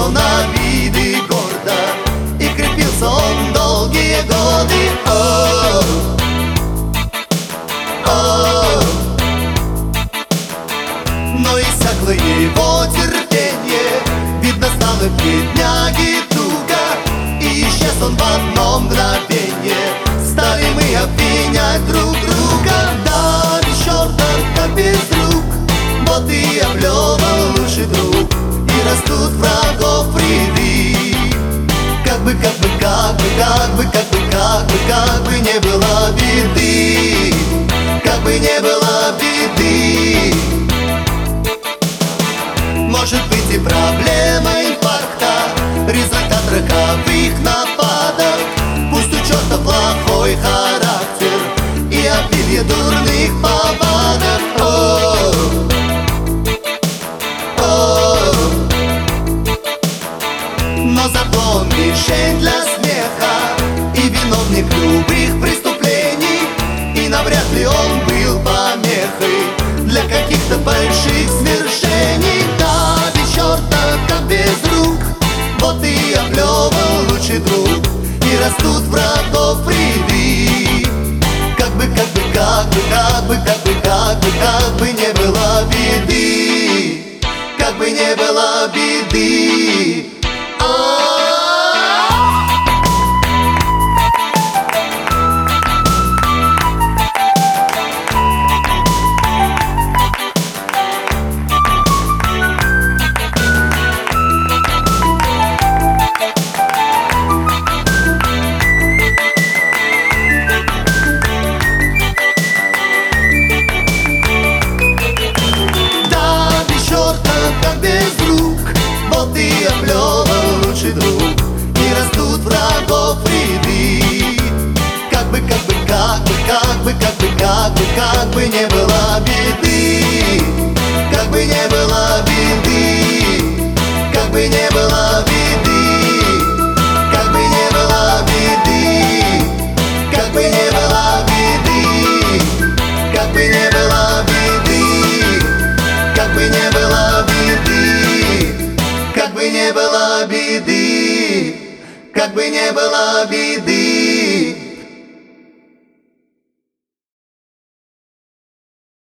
шел на виды гордо, и крепился он долгие годы. О, о, но иссякло его терпение, видно, стало бедняги туго, и исчез он в одно мгновенье. Стали мы обвинять друг друга. Да, без черта, как без рук, вот и облёвал лучший друг, и растут врагов в ряды. Как бы не было беды, как бы не было беды. Может быть и проблема инфаркта, результат роковых нападок. Пусть у черта плохой характер и обилие дурных повадок. О, о, но зато он мишень для смеха и виновник любых преступлений, и навряд ли он был помехой для каких-то больших свершений. Да, без черта, как без рук, вот и облёвал лучший друг, и растут врагов в ряды. Как бы не было беды, как бы не было беды. И облёвал лучший друг, и растут врагов в ряды. Как бы не было беды, как бы не было беды, как бы не было беды, как бы не было беды, как бы не было беды, как бы не было беды, как бы не было беды, как бы не было беды, как бы не было беды.